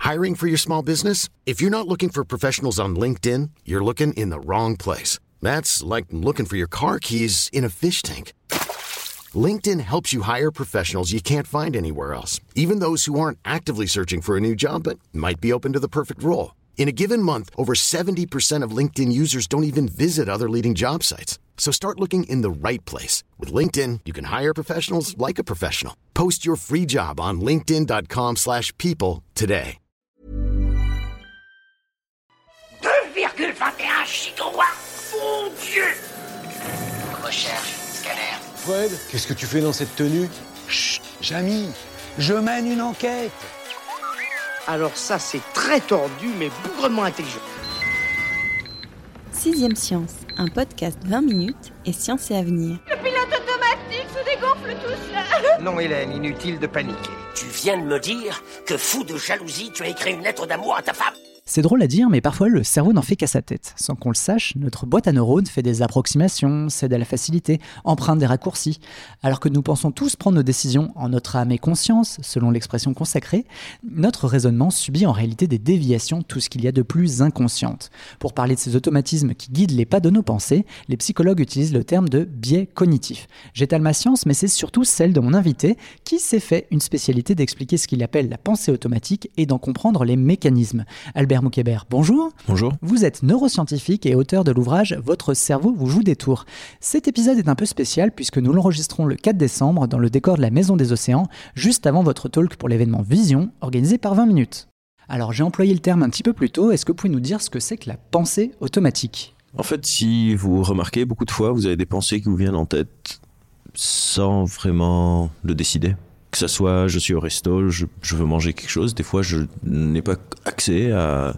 Hiring for your small business? If you're not looking for professionals on LinkedIn, you're looking in the wrong place. That's like looking for your car keys in a fish tank. LinkedIn helps you hire professionals you can't find anywhere else, even those who aren't actively searching for a new job but might be open to the perfect role. In a given month, over 70% of LinkedIn users don't even visit other leading job sites. So start looking in the right place. With LinkedIn, you can hire professionals like a professional. Post your free job on linkedin.com/people today. 2,21 gigawatts, mon Dieu! Recherche, scanner. Fred, qu'est-ce que tu fais dans cette tenue? Chut, Jamy, je mène une enquête. Alors ça, c'est très tordu, mais bougrement intelligent. Sixième Science, un podcast 20 minutes et science et avenir. Le pilote automatique se dégonfle tout seul. Non, Hélène, inutile de paniquer. tu viens de me dire que fou de jalousie, tu as écrit une lettre d'amour à ta femme? C'est drôle à dire, mais parfois le cerveau n'en fait qu'à sa tête. Sans qu'on le sache, notre boîte à neurones fait des approximations, cède à la facilité, emprunte des raccourcis. Alors que nous pensons tous prendre nos décisions en notre âme et conscience, selon l'expression consacrée, notre raisonnement subit en réalité des déviations, tout ce qu'il y a de plus inconsciente. Pour parler de ces automatismes qui guident les pas de nos pensées, les psychologues utilisent le terme de biais cognitif. J'étale ma science, mais c'est surtout celle de mon invité, qui s'est fait une spécialité d'expliquer ce qu'il appelle la pensée automatique et d'en comprendre les mécanismes. Albert Moukébert, bonjour. Bonjour. Vous êtes neuroscientifique et auteur de l'ouvrage « Votre cerveau vous joue des tours ». Cet épisode est un peu spécial puisque nous l'enregistrons le 4 décembre dans le décor de la Maison des Océans, juste avant votre talk pour l'événement Vision, organisé par 20 minutes. Alors j'ai employé le terme un petit peu plus tôt, est-ce que vous pouvez nous dire ce que c'est que la pensée automatique ? En fait, si vous remarquez, beaucoup de fois, vous avez des pensées qui vous viennent en tête sans vraiment le décider. Que ça soit, je suis au resto, je veux manger quelque chose. Des fois, je n'ai pas accès à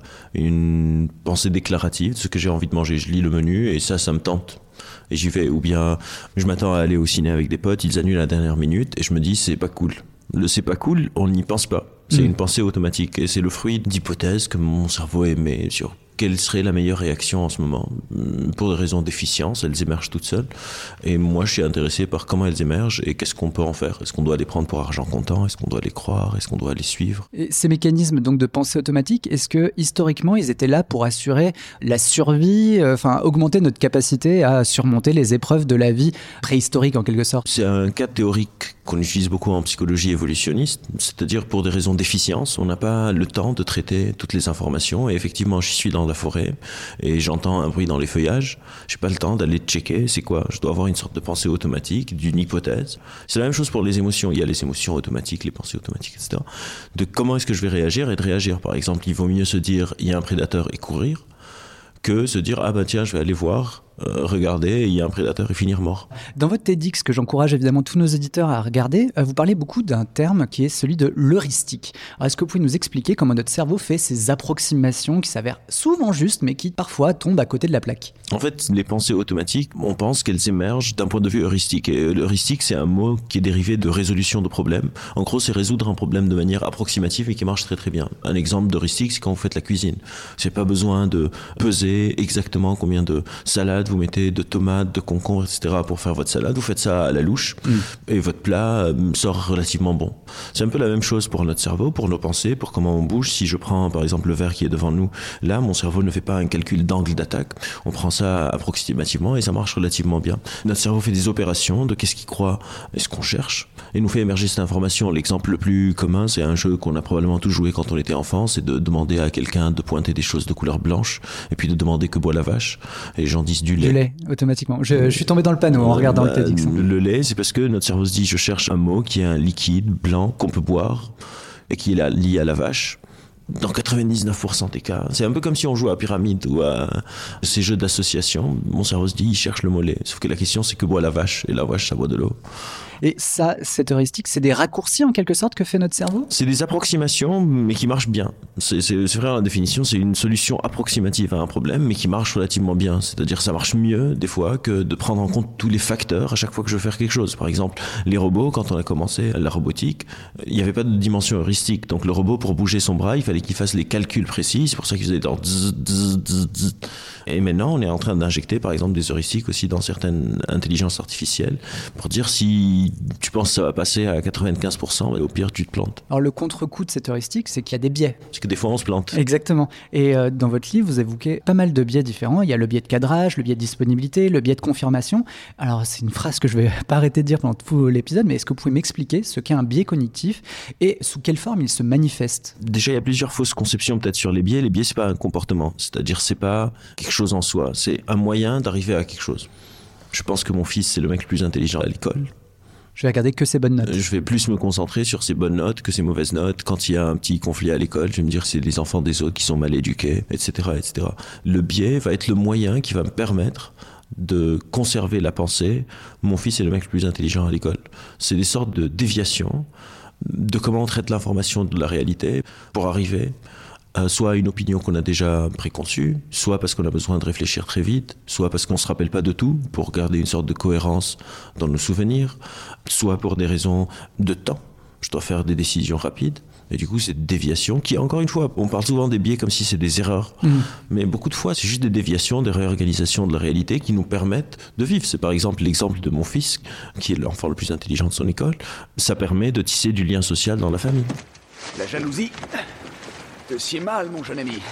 une pensée déclarative de ce que j'ai envie de manger. Je lis le menu et ça me tente. Et j'y vais. Ou bien, je m'attends à aller au ciné avec des potes, ils annulent à la dernière minute et je me dis, c'est pas cool. Le c'est pas cool, on n'y pense pas. C'est une pensée automatique et c'est le fruit d'hypothèses que mon cerveau émet sur quelle serait la meilleure réaction en ce moment. Pour des raisons d'efficience, elles émergent toutes seules. Et moi, je suis intéressé par comment elles émergent et qu'est-ce qu'on peut en faire. Est-ce qu'on doit les prendre pour argent comptant ? Est-ce qu'on doit les croire ? Est-ce qu'on doit les suivre ? Et ces mécanismes donc de pensée automatique, est-ce que historiquement, ils étaient là pour assurer la survie, augmenter notre capacité à surmonter les épreuves de la vie préhistorique en quelque sorte ? C'est un cas théorique qu'on utilise beaucoup en psychologie évolutionniste, c'est-à-dire pour des raisons d'efficience, on n'a pas le temps de traiter toutes les informations et effectivement j'y suis dans la forêt et j'entends un bruit dans les feuillages, j'ai pas le temps d'aller checker c'est quoi, je dois avoir une sorte de pensée automatique, d'une hypothèse. C'est la même chose pour les émotions, il y a les émotions automatiques, les pensées automatiques, etc. De comment est-ce que je vais réagir et de réagir. Par exemple, il vaut mieux se dire il y a un prédateur et courir que se dire ah ben tiens je vais aller voir, regarder, il y a un prédateur et finir mort. Dans votre TEDx, que j'encourage évidemment tous nos éditeurs à regarder, vous parlez beaucoup d'un terme qui est celui de l'heuristique. Alors est-ce que vous pouvez nous expliquer comment notre cerveau fait ces approximations qui s'avèrent souvent justes mais qui parfois tombent à côté de la plaque ? En fait, les pensées automatiques, on pense qu'elles émergent d'un point de vue heuristique. Et l'heuristique, c'est un mot qui est dérivé de résolution de problèmes. En gros, c'est résoudre un problème de manière approximative et qui marche très très bien. Un exemple d'heuristique, c'est quand vous faites la cuisine. C'est pas besoin de peser exactement combien de salades vous mettez, de tomates, de concombres, etc. pour faire votre salade. Vous faites ça à la louche et votre plat sort relativement bon. C'est un peu la même chose pour notre cerveau, pour nos pensées, pour comment on bouge. Si je prends par exemple le verre qui est devant nous, là, mon cerveau ne fait pas un calcul d'angle d'attaque. On prend ça approximativement et ça marche relativement bien. Notre cerveau fait des opérations de qu'est-ce qu'il croit et ce qu'on cherche et nous fait émerger cette information. L'exemple le plus commun, c'est un jeu qu'on a probablement tous joué quand on était enfant, c'est de demander à quelqu'un de pointer des choses de couleur blanche et puis de demander que boit la vache. Et les gens disent du lait. Du lait, automatiquement. Je suis tombé dans le panneau en regardant le TEDx. Le lait, c'est parce que notre cerveau se dit je cherche un mot qui est un liquide blanc qu'on peut boire et qui est lié à la vache. Dans 99% des cas, c'est un peu comme si on joue à pyramide ou à ces jeux d'association. Mon cerveau se dit, il cherche le mot lait. Sauf que la question, c'est que boit la vache. Et la vache, ça boit de l'eau. Et ça, cette heuristique, c'est des raccourcis en quelque sorte que fait notre cerveau ? C'est des approximations, mais qui marchent bien. C'est vrai, la définition, c'est une solution approximative à un problème, mais qui marche relativement bien. C'est-à-dire, ça marche mieux, des fois, que de prendre en compte tous les facteurs à chaque fois que je veux faire quelque chose. Par exemple, les robots, quand on a commencé la robotique, il n'y avait pas de dimension heuristique. Donc, le robot, pour bouger son bras, il fallait qu'il fasse les calculs précis. C'est pour ça qu'il faisait dans zzz, zzz, zzz, zzz. Et maintenant, on est en train d'injecter, par exemple, des heuristiques aussi dans certaines intelligences artificielles pour dire si si tu penses que ça va passer à 95%, au pire, tu te plantes. Alors le contre-coup de cette heuristique, c'est qu'il y a des biais. Parce que des fois, on se plante. Exactement. Et dans votre livre, vous évoquez pas mal de biais différents. Il y a le biais de cadrage, le biais de disponibilité, le biais de confirmation. Alors c'est une phrase que je vais pas arrêter de dire pendant tout l'épisode, mais est-ce que vous pouvez m'expliquer ce qu'est un biais cognitif et sous quelle forme il se manifeste ? Déjà, il y a plusieurs fausses conceptions peut-être sur les biais. Les biais, c'est pas un comportement. C'est-à-dire, c'est pas quelque chose en soi. C'est un moyen d'arriver à quelque chose. Je pense que mon fils, c'est le mec le plus intelligent à l'école. Je vais regarder que ses bonnes notes. Je vais plus me concentrer sur ses bonnes notes que ses mauvaises notes. Quand il y a un petit conflit à l'école, je vais me dire que c'est les enfants des autres qui sont mal éduqués, etc., etc. Le biais va être le moyen qui va me permettre de conserver la pensée. Mon fils est le mec le plus intelligent à l'école. C'est des sortes de déviations de comment on traite l'information de la réalité pour arriver soit à une opinion qu'on a déjà préconçue, soit parce qu'on a besoin de réfléchir très vite, soit parce qu'on ne se rappelle pas de tout pour garder une sorte de cohérence dans nos souvenirs, soit pour des raisons de temps. Je dois faire des décisions rapides. Et du coup, cette déviation qui, encore une fois, on parle souvent des biais comme si c'est des erreurs. Mais beaucoup de fois, c'est juste des déviations, des réorganisations de la réalité qui nous permettent de vivre. C'est par exemple l'exemple de mon fils, qui est l'enfant le plus intelligent de son école. Ça permet de tisser du lien social dans la famille. La jalousie te sied mal, mon jeune ami.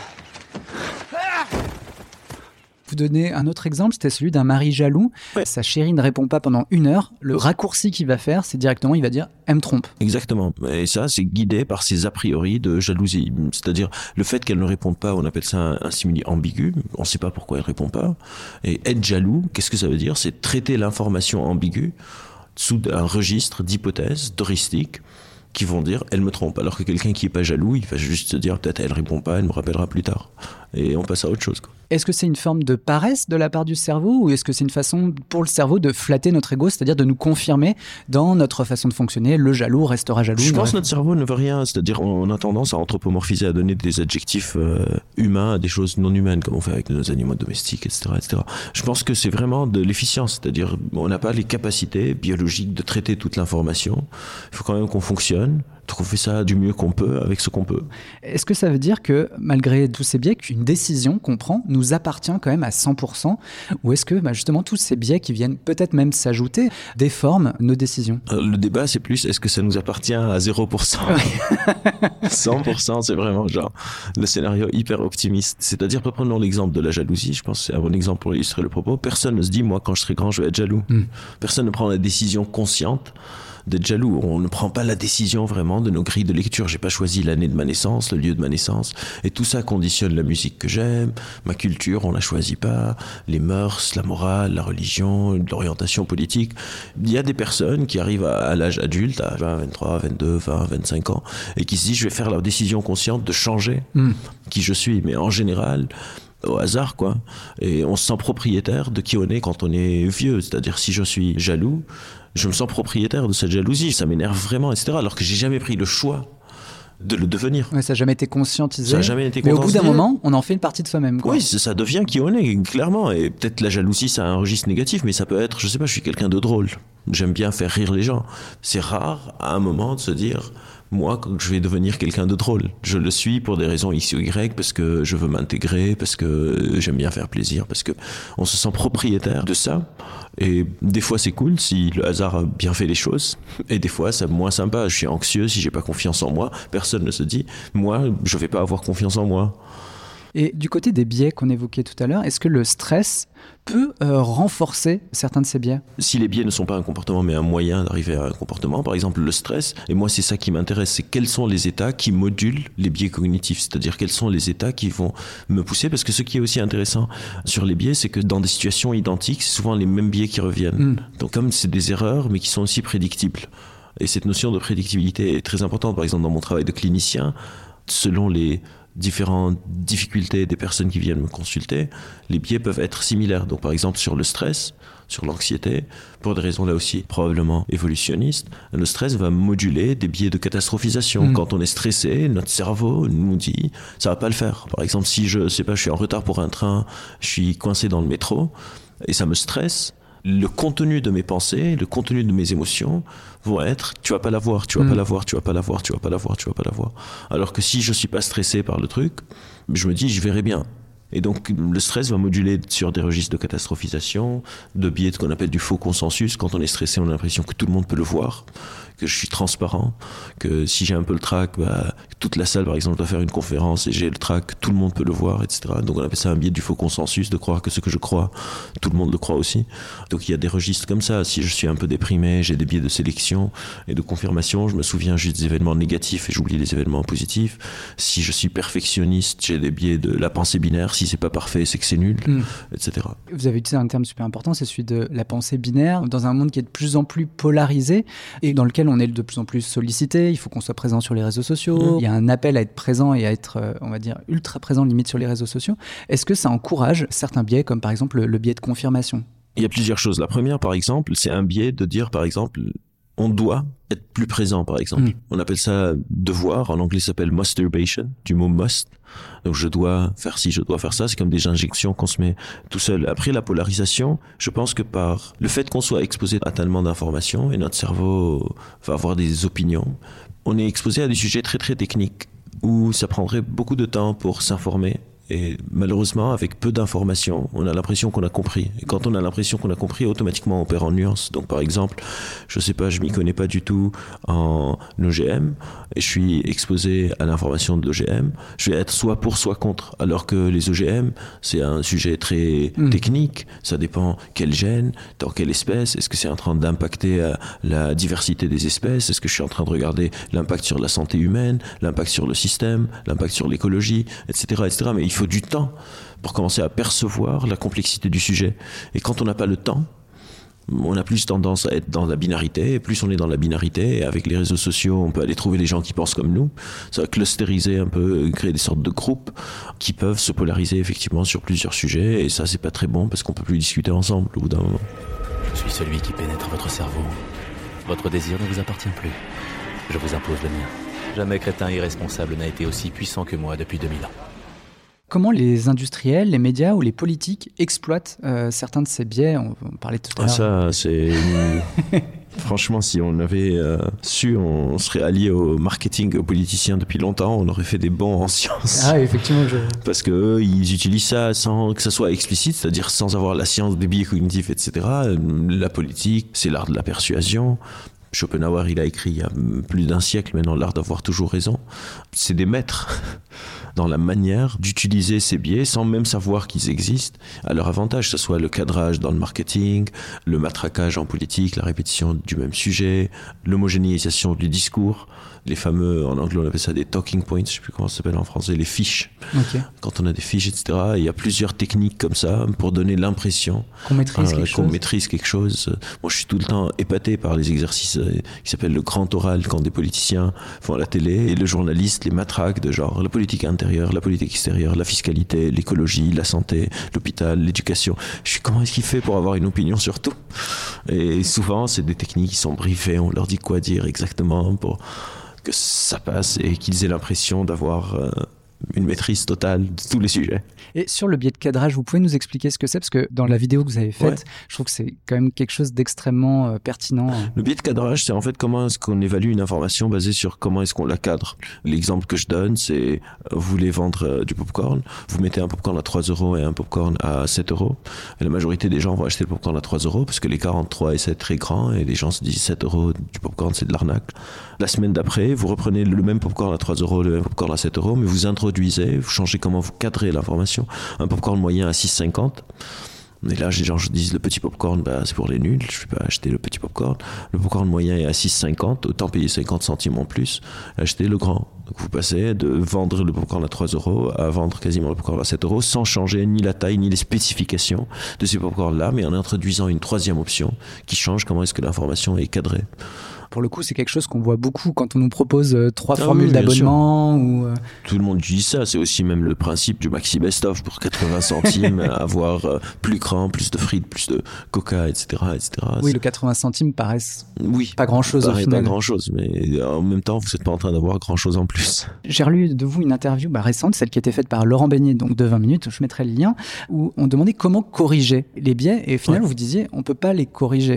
Vous donnez un autre exemple, c'était celui d'un mari jaloux. Ouais. Sa chérie ne répond pas pendant 1 heure. Le raccourci qu'il va faire, c'est directement, il va dire « elle me trompe ». Exactement. Et ça, c'est guidé par ses a priori de jalousie. C'est-à-dire, le fait qu'elle ne réponde pas, on appelle ça un simili ambigu. On ne sait pas pourquoi elle ne répond pas. Et être jaloux, qu'est-ce que ça veut dire ? C'est traiter l'information ambiguë sous un registre d'hypothèses, d'heuristiques, qui vont dire « elle me trompe ». Alors que quelqu'un qui n'est pas jaloux, il va juste se dire « peut-être elle ne répond pas, elle me rappellera plus tard ». Et on passe à autre chose, quoi. Est-ce que c'est une forme de paresse de la part du cerveau ou est-ce que c'est une façon pour le cerveau de flatter notre ego, c'est-à-dire de nous confirmer dans notre façon de fonctionner, le jaloux restera jaloux? Je pense que notre cerveau ne veut rien, c'est-à-dire on a tendance à anthropomorphiser, à donner des adjectifs humains à des choses non humaines, comme on fait avec nos animaux domestiques, etc., etc. Je pense que c'est vraiment de l'efficience, c'est-à-dire on n'a pas les capacités biologiques de traiter toute l'information. Il faut quand même qu'on fonctionne, qu'on fait ça du mieux qu'on peut avec ce qu'on peut. Est-ce que ça veut dire que malgré tous ces biais, qu'une décision qu'on prend nous appartient quand même à 100% ou est-ce que justement tous ces biais qui viennent peut-être même s'ajouter déforment nos décisions? Le débat c'est plus est-ce que ça nous appartient à 0%? 100% c'est vraiment genre le scénario hyper optimiste. C'est-à-dire, prenons l'exemple de la jalousie, je pense que c'est un bon exemple pour illustrer le propos. Personne ne se dit moi quand je serai grand je vais être jaloux. Personne ne prend la décision consciente d'être jaloux. On ne prend pas la décision vraiment de nos grilles de lecture. J'ai pas choisi l'année de ma naissance, le lieu de ma naissance. Et tout ça conditionne la musique que j'aime, ma culture, on la choisit pas, les mœurs, la morale, la religion, l'orientation politique. Il y a des personnes qui arrivent à l'âge adulte, à 20, 23, 22, 20, 25 ans, et qui se disent je vais faire la décision consciente de changer qui je suis. Mais en général, au hasard, quoi. Et on se sent propriétaire de qui on est quand on est vieux. C'est-à-dire, si je suis jaloux, je me sens propriétaire de cette jalousie. Ça m'énerve vraiment, etc. Alors que j'ai jamais pris le choix de le devenir. Ouais, ça n'a jamais été conscientisé. Ça n'a jamais été mais au bout d'un moment, on en fait une partie de soi-même, quoi. Oui, ça devient qui on est, clairement. Et peut-être la jalousie, ça a un registre négatif, mais ça peut être, je sais pas, je suis quelqu'un de drôle. J'aime bien faire rire les gens. C'est rare, à un moment, de se dire... Moi, je vais devenir quelqu'un de drôle. Je le suis pour des raisons X ou Y, parce que je veux m'intégrer, parce que j'aime bien faire plaisir, parce que on se sent propriétaire de ça. Et des fois, c'est cool si le hasard a bien fait les choses. Et des fois, c'est moins sympa. Je suis anxieux si j'ai pas confiance en moi. Personne ne se dit, moi, je vais pas avoir confiance en moi. Et du côté des biais qu'on évoquait tout à l'heure, est-ce que le stress peut renforcer certains de ces biais? Si les biais ne sont pas un comportement mais un moyen d'arriver à un comportement, par exemple le stress, et moi c'est ça qui m'intéresse, c'est quels sont les états qui modulent les biais cognitifs, c'est-à-dire quels sont les états qui vont me pousser, parce que ce qui est aussi intéressant sur les biais, c'est que dans des situations identiques, c'est souvent les mêmes biais qui reviennent. Donc comme c'est des erreurs mais qui sont aussi prédictibles. Et cette notion de prédictibilité est très importante, par exemple dans mon travail de clinicien, selon les différentes difficultés des personnes qui viennent me consulter, les biais peuvent être similaires. Donc par exemple sur le stress, sur l'anxiété, pour des raisons là aussi probablement évolutionnistes, le stress va moduler des biais de catastrophisation. Quand on est stressé, notre cerveau nous dit ça va pas le faire. Par exemple, si je sais pas, je suis en retard pour un train, je suis coincé dans le métro et ça me stresse, le contenu de mes pensées, le contenu de mes émotions vont être tu vas pas la voir, tu vas pas la voir, tu vas pas la voir, tu vas pas la voir, tu vas pas la voir. Alors que si je suis pas stressé par le truc, je me dis je verrai bien. Et donc le stress va moduler sur des registres de catastrophisation, de biais de ce qu'on appelle du faux consensus. Quand on est stressé, on a l'impression que tout le monde peut le voir, que je suis transparent, que si j'ai un peu le trac, toute la salle par exemple doit faire une conférence et j'ai le trac, tout le monde peut le voir, etc. Donc on appelle ça un biais du faux consensus, de croire que ce que je crois, tout le monde le croit aussi. Donc il y a des registres comme ça. Si je suis un peu déprimé, j'ai des biais de sélection et de confirmation. Je me souviens juste des événements négatifs et j'oublie les événements positifs. Si je suis perfectionniste, j'ai des biais de la pensée binaire. Si c'est pas parfait, c'est que c'est nul, etc. Vous avez utilisé un terme super important, c'est celui de la pensée binaire. Dans un monde qui est de plus en plus polarisé et dans lequel on est de plus en plus sollicité, il faut qu'on soit présent sur les réseaux sociaux. Il y a un appel à être présent et à être, on va dire, ultra présent limite sur les réseaux sociaux. Est-ce que ça encourage certains biais, comme par exemple le biais de confirmation ? Il y a plusieurs choses. La première, par exemple, c'est un biais de dire, par exemple, on doit être plus présent, par exemple. On appelle ça devoir. En anglais, ça s'appelle masturbation, du mot must. Donc, je dois faire ci, je dois faire ça. C'est comme des injections qu'on se met tout seul. Après, la polarisation, je pense que par le fait qu'on soit exposé à tellement d'informations et notre cerveau va avoir des opinions, on est exposé à des sujets très, très techniques où ça prendrait beaucoup de temps pour s'informer. Et malheureusement, avec peu d'informations, on a l'impression qu'on a compris. Et quand on a l'impression qu'on a compris, automatiquement, on perd en nuances. Donc, par exemple, je sais pas, je m'y connais pas du tout en OGM et je suis exposé à l'information de l'OGM. Je vais être soit pour, soit contre. Alors que les OGM, c'est un sujet très technique. Ça dépend quel gène, dans quelle espèce. Est-ce que c'est en train d'impacter la diversité des espèces? Est-ce que je suis en train de regarder l'impact sur la santé humaine, l'impact sur le système, l'impact sur l'écologie, etc., etc. Mais il faut du temps pour commencer à percevoir la complexité du sujet. Et quand on n'a pas le temps, on a plus tendance à être dans la binarité. Et plus on est dans la binarité, et avec les réseaux sociaux, on peut aller trouver des gens qui pensent comme nous. Ça va clustériser un peu, créer des sortes de groupes qui peuvent se polariser effectivement sur plusieurs sujets. Et ça, c'est pas très bon parce qu'on peut plus discuter ensemble au bout d'un moment. Je suis celui qui pénètre votre cerveau. Votre désir ne vous appartient plus. Je vous impose le mien. Jamais crétin irresponsable n'a été aussi puissant que moi depuis 2000 ans. Comment les industriels, les médias ou les politiques exploitent certains de ces biais? On parlait tout à l'heure. Ça, c'est... Franchement, si on avait su, on serait allié au marketing, aux politiciens depuis longtemps, on aurait fait des bons en sciences. Ah, effectivement. Parce qu'eux, ils utilisent ça sans que ça soit explicite, c'est-à-dire sans avoir la science des biais cognitifs, etc. La politique, c'est l'art de la persuasion. Schopenhauer, il a écrit il y a plus d'un siècle maintenant, l'art d'avoir toujours raison. C'est des maîtres dans la manière d'utiliser ces biais sans même savoir qu'ils existent à leur avantage, que ce soit le cadrage dans le marketing, le matraquage en politique, la répétition du même sujet, l'homogénéisation du discours, les fameux, en anglais on appelle ça des talking points, je sais plus comment ça s'appelle en français, les fiches. Okay. Quand on a des fiches, etc., il y a plusieurs techniques comme ça pour donner l'impression qu'on maîtrise quelque chose. Moi je suis tout le temps épaté par les exercices qui s'appellent le grand oral quand des politiciens font à la télé et le journaliste les matraque de genre la politique intérieure, la politique extérieure, la fiscalité, l'écologie, la santé, l'hôpital, l'éducation. Je suis comment est-ce qu'il fait pour avoir une opinion sur tout? Et souvent c'est des techniques qui sont briefées, on leur dit quoi dire exactement pour que ça passe et qu'ils aient l'impression d'avoir une maîtrise totale de tous les sujets. Et sur le biais de cadrage, vous pouvez nous expliquer ce que c'est? Parce que dans la vidéo que vous avez faite, je trouve que c'est quand même quelque chose d'extrêmement pertinent. Le biais de cadrage, c'est en fait comment est-ce qu'on évalue une information basée sur comment est-ce qu'on la cadre. L'exemple que je donne, c'est vous voulez vendre du popcorn, vous mettez un popcorn à 3 € et un popcorn à 7 €. Et la majorité des gens vont acheter le popcorn à 3 € parce que l'écart entre 3 et 7 est très grand et les gens se disent 7 € du popcorn, c'est de l'arnaque. La semaine d'après, vous reprenez le même popcorn à 3 €, le même popcorn à 7 €, mais vous introduisez, vous changez comment vous cadrez l'information. Un popcorn moyen à 6,50 €. Et là, les gens disent le petit popcorn, c'est pour les nuls, je ne vais pas acheter le petit popcorn. Le popcorn moyen est à 6,50 €, autant payer 50 centimes en plus, acheter le grand. Donc vous passez de vendre le popcorn à 3 € à vendre quasiment le popcorn à 7 € sans changer ni la taille ni les spécifications de ces popcorns-là, mais en introduisant une troisième option qui change comment est-ce que l'information est cadrée. Pour le coup, c'est quelque chose qu'on voit beaucoup quand on nous propose 3 formules d'abonnement. Ou Tout le monde dit ça. C'est aussi même le principe du maxi best-of pour 80 centimes, avoir plus grand, plus de frites, plus de coca, etc., etc. Oui, le 80 centimes paraît pas grand-chose au final. Pas grand-chose, mais en même temps, vous n'êtes pas en train d'avoir grand-chose en plus. J'ai relu de vous une interview récente, celle qui a été faite par Laurent Beignet, donc de 20 minutes, je mettrai le lien, où on demandait comment corriger les biais, et au final, vous disiez, on ne peut pas les corriger. Non.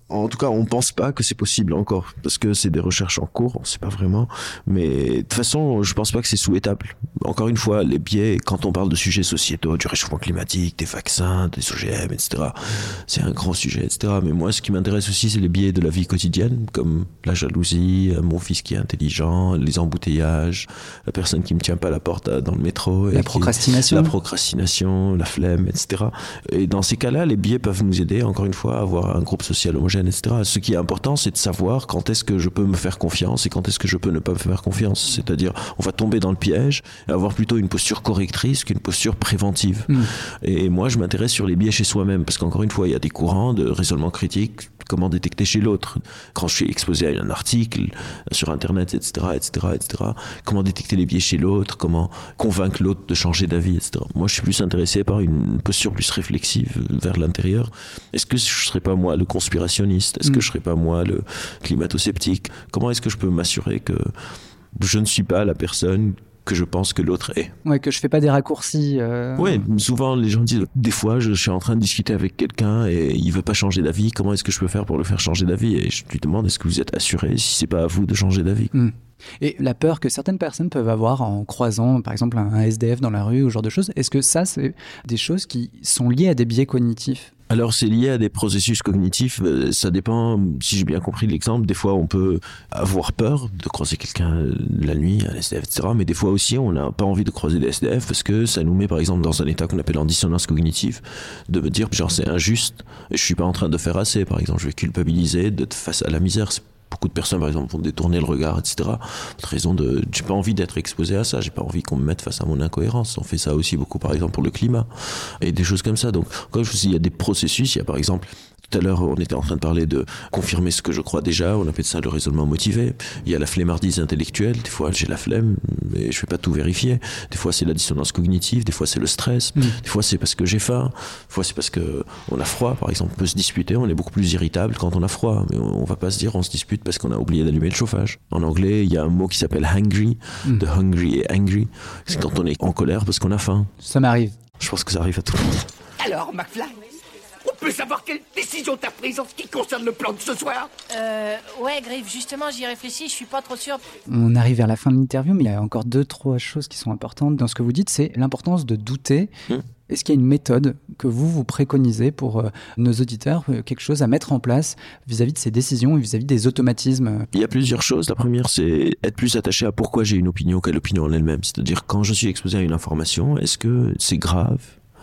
En tout cas, on pense pas que c'est possible encore, parce que c'est des recherches en cours, on sait pas vraiment. Mais de toute façon, je pense pas que c'est souhaitable. Encore une fois, les biais, quand on parle de sujets sociétaux, du réchauffement climatique, des vaccins, des OGM, etc., c'est un grand sujet, etc. Mais moi, ce qui m'intéresse aussi, c'est les biais de la vie quotidienne, comme la jalousie, mon fils qui est intelligent, les embouteillages, la personne qui me tient pas la porte dans le métro. La procrastination, la flemme, etc. Et dans ces cas-là, les biais peuvent nous aider, encore une fois, à avoir un groupe social homogène, etc. Ce qui est important, c'est de savoir quand est-ce que je peux me faire confiance et quand est-ce que je peux ne pas me faire confiance. C'est-à-dire, on va tomber dans le piège et avoir plutôt une posture correctrice qu'une posture préventive. Et moi, je m'intéresse sur les biais chez soi-même, parce qu'encore une fois, il y a des courants de raisonnement critique, comment détecter chez l'autre. Quand je suis exposé à un article sur Internet, etc., comment détecter les biais chez l'autre, comment convaincre l'autre de changer d'avis, etc. Moi, je suis plus intéressé par une posture plus réflexive vers l'intérieur. Est-ce que je ne serais pas moi le conspirationniste? Est-ce que je ne serais pas moi le climato-sceptique? Comment est-ce que je peux m'assurer que je ne suis pas la personne que je pense que l'autre est. Ouais, que je fais pas des raccourcis. Ouais, souvent les gens disent, des fois je suis en train de discuter avec quelqu'un et il veut pas changer d'avis, comment est-ce que je peux faire pour le faire changer d'avis? Et je lui demande, est-ce que vous êtes assuré si c'est pas à vous de changer d'avis? Et la peur que certaines personnes peuvent avoir en croisant, par exemple, un SDF dans la rue ou ce genre de choses, est-ce que ça, c'est des choses qui sont liées à des biais cognitifs? Alors c'est lié à des processus cognitifs, ça dépend, si j'ai bien compris l'exemple, des fois on peut avoir peur de croiser quelqu'un la nuit, un SDF, etc. Mais des fois aussi on n'a pas envie de croiser des SDF parce que ça nous met par exemple dans un état qu'on appelle en dissonance cognitive, de me dire genre c'est injuste, et je suis pas en train de faire assez, par exemple je vais culpabiliser d'être face à la misère. Beaucoup de personnes, par exemple, vont détourner le regard, etc. Raison de, j'ai pas envie d'être exposé à ça, j'ai pas envie qu'on me mette face à mon incohérence. On fait ça aussi beaucoup, par exemple, pour le climat et des choses comme ça. Donc, comme je vous dis, il y a des processus. Il y a, par exemple, tout à l'heure, on était en train de parler de confirmer ce que je crois déjà. On appelle ça le raisonnement motivé. Il y a la flemmardise intellectuelle. Des fois, j'ai la flemme, mais je vais pas tout vérifier. Des fois, c'est la dissonance cognitive. Des fois, c'est le stress. Des fois, c'est parce que j'ai faim. Des fois, c'est parce que on a froid. Par exemple, on peut se disputer. On est beaucoup plus irritable quand on a froid. Mais on va pas se dire on se dispute parce qu'on a oublié d'allumer le chauffage. En anglais, il y a un mot qui s'appelle hungry, de hungry et angry. C'est quand on est en colère parce qu'on a faim. Ça m'arrive. Je pense que ça arrive à tout le monde. Alors, McFly, on peut savoir quelle décision t'as prise en ce qui concerne le plan de ce soir? Ouais, Griff, justement, j'y réfléchis, je suis pas trop sûr. On arrive vers la fin de l'interview, mais il y a encore 2-3 choses qui sont importantes dans ce que vous dites, c'est l'importance de douter. Est-ce qu'il y a une méthode que vous préconisez pour nos auditeurs, quelque chose à mettre en place vis-à-vis de ces décisions et vis-à-vis des automatismes? Il y a plusieurs choses. La première, c'est être plus attaché à pourquoi j'ai une opinion qu'à l'opinion en elle-même. C'est-à-dire, quand je suis exposé à une information, est-ce que c'est grave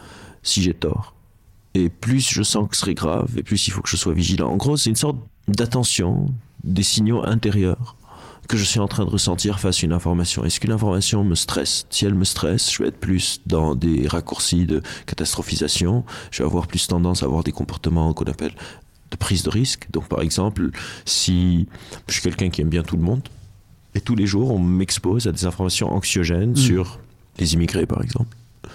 si j'ai tort? Et plus je sens que ce serait grave, et plus il faut que je sois vigilant. En gros, c'est une sorte d'attention, des signaux intérieurs que je suis en train de ressentir face à une information. Est-ce qu'une information me stresse? Si elle me stresse, je vais être plus dans des raccourcis de catastrophisation. Je vais avoir plus tendance à avoir des comportements qu'on appelle de prise de risque. Donc par exemple, si je suis quelqu'un qui aime bien tout le monde, et tous les jours on m'expose à des informations anxiogènes sur les immigrés par exemple,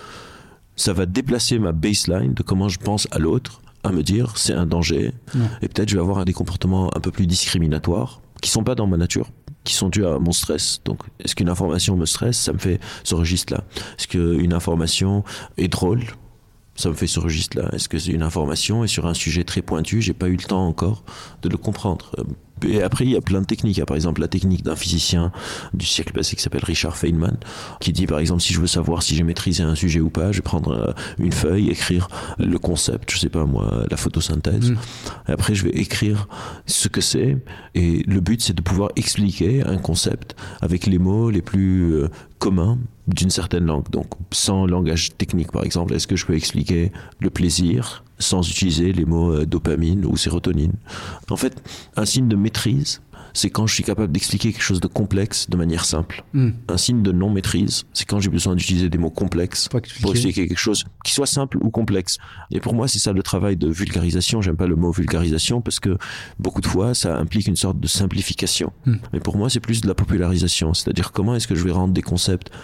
ça va déplacer ma baseline de comment je pense à l'autre, à me dire c'est un danger, et peut-être je vais avoir des comportements un peu plus discriminatoires, qui sont pas dans ma nature, qui sont dus à mon stress. Donc, est-ce qu'une information me stresse? Ça me fait ce registre-là. Est-ce qu'une information est drôle? Ça me fait ce registre-là. Est-ce que c'est une information et sur un sujet très pointu, j'ai pas eu le temps encore de le comprendre? Et après, il y a plein de techniques. Il y a par exemple la technique d'un physicien du siècle passé qui s'appelle Richard Feynman, qui dit par exemple, si je veux savoir si j'ai maîtrisé un sujet ou pas, je vais prendre une feuille, écrire le concept, je sais pas moi, la photosynthèse. Et après, je vais écrire ce que c'est. Et le but, c'est de pouvoir expliquer un concept avec les mots les plus communs d'une certaine langue. Donc, sans langage technique, par exemple, est-ce que je peux expliquer le plaisir sans utiliser les mots dopamine ou sérotonine? En fait, un signe de maîtrise, c'est quand je suis capable d'expliquer quelque chose de complexe de manière simple. Un signe de non-maîtrise, c'est quand j'ai besoin d'utiliser des mots complexes pour expliquer quelque chose qui soit simple ou complexe. Et pour moi, c'est ça le travail de vulgarisation. J'aime pas le mot vulgarisation parce que beaucoup de fois, ça implique une sorte de simplification. Mais pour moi, c'est plus de la popularisation. C'est-à-dire comment est-ce que je vais rendre des concepts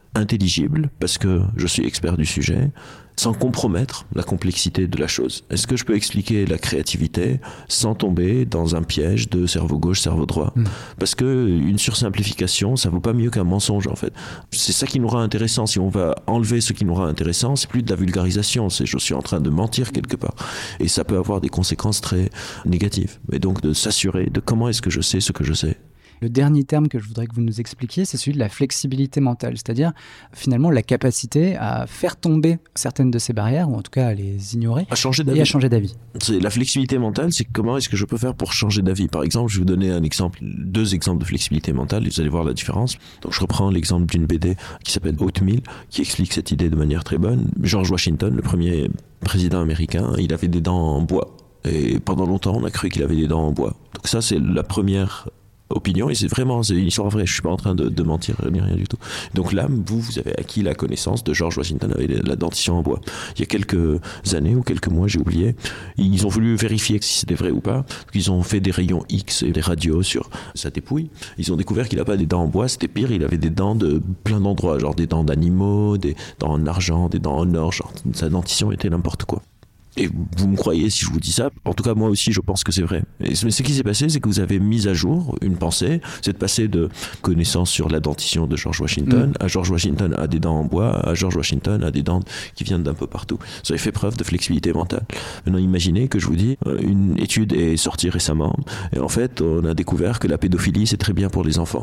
intelligible, parce que je suis expert du sujet, sans compromettre la complexité de la chose. Est-ce que je peux expliquer la créativité sans tomber dans un piège de cerveau gauche, cerveau droit ? Parce que une sursimplification, ça vaut pas mieux qu'un mensonge, en fait. C'est ça qui nous rend intéressant. Si on va enlever ce qui nous rend intéressant, c'est plus de la vulgarisation, c'est je suis en train de mentir quelque part. Et ça peut avoir des conséquences très négatives. Et donc de s'assurer de comment est-ce que je sais ce que je sais. Le dernier terme que je voudrais que vous nous expliquiez, c'est celui de la flexibilité mentale, c'est-à-dire finalement la capacité à faire tomber certaines de ces barrières, ou en tout cas à les ignorer, à changer d'avis. Et à changer d'avis. C'est la flexibilité mentale, c'est comment est-ce que je peux faire pour changer d'avis. Par exemple, je vais vous donner deux exemples de flexibilité mentale, et vous allez voir la différence. Donc je reprends l'exemple d'une BD qui s'appelle Oatmeal, qui explique cette idée de manière très bonne. George Washington, le premier président américain, il avait des dents en bois. Et pendant longtemps, on a cru qu'il avait des dents en bois. Donc ça, c'est la première opinion, et c'est une histoire vraie, je suis pas en train de mentir ni rien du tout. Donc là, vous avez acquis la connaissance de George Washington avec la dentition en bois. Il y a quelques années ou quelques mois, j'ai oublié, ils ont voulu vérifier si c'était vrai ou pas. Donc ils ont fait des rayons X et des radios sur sa dépouille. Ils ont découvert qu'il n'a pas des dents en bois, c'était pire, il avait des dents de plein d'endroits, genre des dents d'animaux, des dents en argent, des dents en or, genre sa dentition était n'importe quoi. Et vous me croyez si je vous dis ça, en tout cas moi aussi je pense que c'est vrai. Mais ce qui s'est passé, c'est que vous avez mis à jour une pensée, c'est de passer de connaissance sur la dentition de George Washington à George Washington a des dents en bois, à George Washington a des dents qui viennent d'un peu partout. Vous avez fait preuve de flexibilité mentale. Maintenant imaginez que je vous dis, une étude est sortie récemment, et en fait on a découvert que la pédophilie c'est très bien pour les enfants.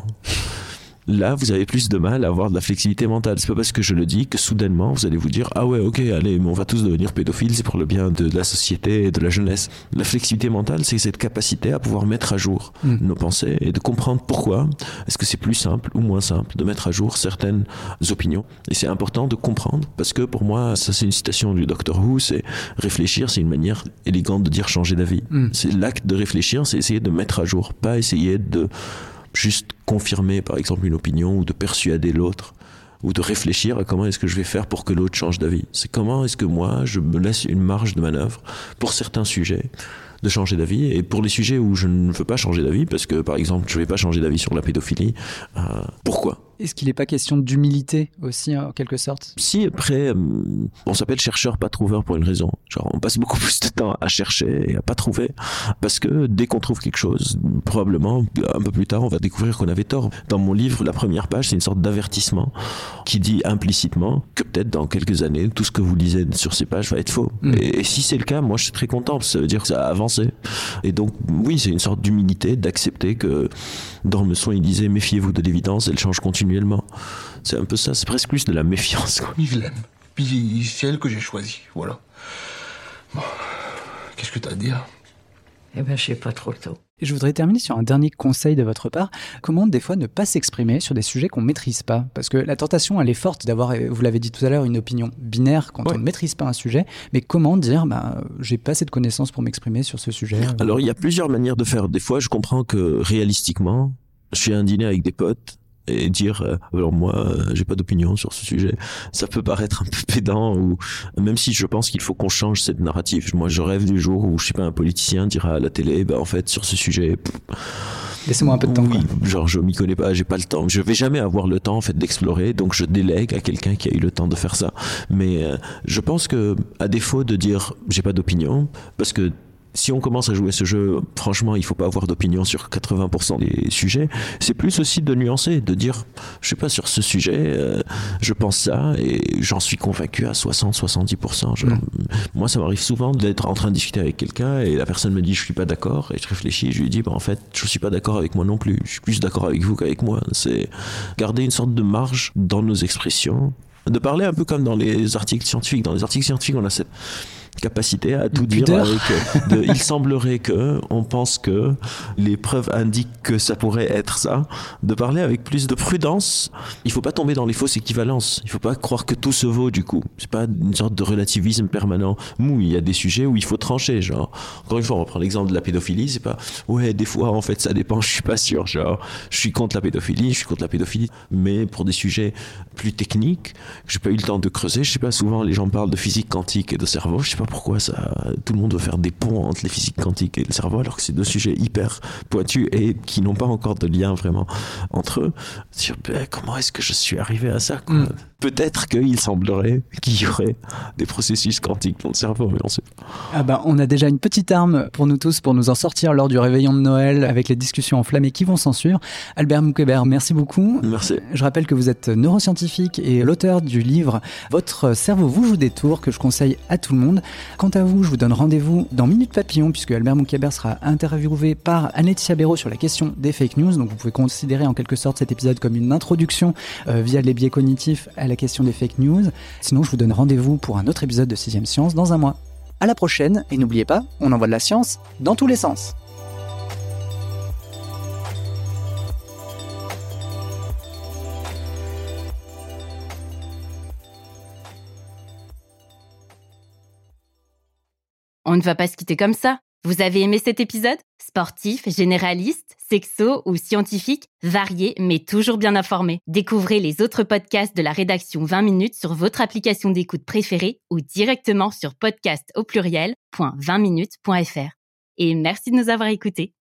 Là, vous avez plus de mal à avoir de la flexibilité mentale. C'est pas parce que je le dis que soudainement vous allez vous dire ah ouais ok allez mais on va tous devenir pédophiles, c'est pour le bien de la société et de la jeunesse. La flexibilité mentale, c'est cette capacité à pouvoir mettre à jour nos pensées et de comprendre pourquoi est-ce que c'est plus simple ou moins simple de mettre à jour certaines opinions. Et c'est important de comprendre parce que pour moi, ça c'est une citation du Dr Who, c'est réfléchir, c'est une manière élégante de dire changer d'avis. C'est l'acte de réfléchir, c'est essayer de mettre à jour, pas essayer de juste confirmer par exemple une opinion ou de persuader l'autre ou de réfléchir à comment est-ce que je vais faire pour que l'autre change d'avis. C'est comment est-ce que moi je me laisse une marge de manœuvre pour certains sujets de changer d'avis et pour les sujets où je ne veux pas changer d'avis parce que par exemple je ne vais pas changer d'avis sur la pédophilie, pourquoi ? Est-ce qu'il n'est pas question d'humilité aussi, en quelque sorte ? Si, après, on s'appelle chercheur, pas trouveur pour une raison. Genre, on passe beaucoup plus de temps à chercher et à pas trouver. Parce que dès qu'on trouve quelque chose, probablement, un peu plus tard, on va découvrir qu'on avait tort. Dans mon livre, la première page, c'est une sorte d'avertissement qui dit implicitement que peut-être dans quelques années, tout ce que vous lisez sur ces pages va être faux. Et si c'est le cas, moi, je suis très content, parce que ça veut dire que ça a avancé. Et donc, oui, c'est une sorte d'humilité, d'accepter que dans le son, il disait « Méfiez-vous de l'évidence, elle change continuellement ». C'est un peu ça, c'est presque plus de la méfiance, quoi. Je l'aime. Puis c'est elle que j'ai choisie, voilà. Bon, qu'est-ce que t'as à dire ? Eh ben, je sais pas trop tôt. Je voudrais terminer sur un dernier conseil de votre part. Comment des fois ne pas s'exprimer sur des sujets qu'on ne maîtrise pas ? Parce que la tentation, elle est forte d'avoir, vous l'avez dit tout à l'heure, une opinion binaire quand on ne maîtrise pas un sujet. Mais comment dire, j'ai pas assez de connaissances pour m'exprimer sur ce sujet ? Alors, il y a plusieurs manières de faire. Des fois, je comprends que réalistiquement, je suis à un dîner avec des potes, et dire alors moi j'ai pas d'opinion sur ce sujet, ça peut paraître un peu pédant, ou même si je pense qu'il faut qu'on change cette narrative. Moi je rêve du jour où je sais pas un politicien dira à la télé en fait sur ce sujet laissez-moi un peu de temps. Oui, genre je m'y connais pas, j'ai pas le temps, je vais jamais avoir le temps en fait d'explorer, donc je délègue à quelqu'un qui a eu le temps de faire ça. Mais je pense que à défaut de dire j'ai pas d'opinion, parce que si on commence à jouer ce jeu, franchement, il ne faut pas avoir d'opinion sur 80% des sujets. C'est plus aussi de nuancer, de dire, je ne sais pas, sur ce sujet, je pense ça et j'en suis convaincu à 60-70%. Genre, moi, ça m'arrive souvent d'être en train de discuter avec quelqu'un et la personne me dit, je ne suis pas d'accord. Et je réfléchis, je lui dis, en fait, je ne suis pas d'accord avec moi non plus. Je suis plus d'accord avec vous qu'avec moi. C'est garder une sorte de marge dans nos expressions. De parler un peu comme dans les articles scientifiques. Dans les articles scientifiques, on a cette capacité à tout dire avec il semblerait que, on pense que, les preuves indiquent que ça pourrait être ça, de parler avec plus de prudence. Il faut pas tomber dans les fausses équivalences, il faut pas croire que tout se vaut du coup, c'est pas une sorte de relativisme permanent. Il y a des sujets où il faut trancher, genre, encore une fois on reprend l'exemple de la pédophilie, c'est pas, ouais des fois en fait ça dépend, je suis pas sûr, genre, je suis contre la pédophilie, mais pour des sujets plus techniques, que j'ai pas eu le temps de creuser, je sais pas, souvent les gens parlent de physique quantique et de cerveau, je sais pas pas pourquoi tout le monde veut faire des ponts entre les physiques quantiques et le cerveau, alors que c'est deux sujets hyper pointus et qui n'ont pas encore de lien vraiment entre eux. Comment est-ce que je suis arrivé à ça, quoi? Peut-être qu'il semblerait qu'il y aurait des processus quantiques dans le cerveau, mais on sait pas. On a déjà une petite arme pour nous tous, pour nous en sortir lors du réveillon de Noël, avec les discussions enflammées qui vont s'en suivre. Albert Moukébert, merci beaucoup. Merci. Je rappelle que vous êtes neuroscientifique et l'auteur du livre « Votre cerveau vous joue des tours » que je conseille à tout le monde. Quant à vous, je vous donne rendez-vous dans Minute Papillon, puisque Albert Moukébert sera interviewé par Anne-Laetitia Béraud sur la question des fake news. Donc vous pouvez considérer en quelque sorte cet épisode comme une introduction via les biais cognitifs à la question des fake news. Sinon, je vous donne rendez-vous pour un autre épisode de 6ème Science dans un mois. À la prochaine, et n'oubliez pas, on envoie de la science dans tous les sens. On ne va pas se quitter comme ça. Vous avez aimé cet épisode ? Sportif, généraliste, sexo ou scientifique, varié mais toujours bien informé. Découvrez les autres podcasts de la rédaction 20 minutes sur votre application d'écoute préférée ou directement sur podcast@20minutes.fr. Et merci de nous avoir écoutés.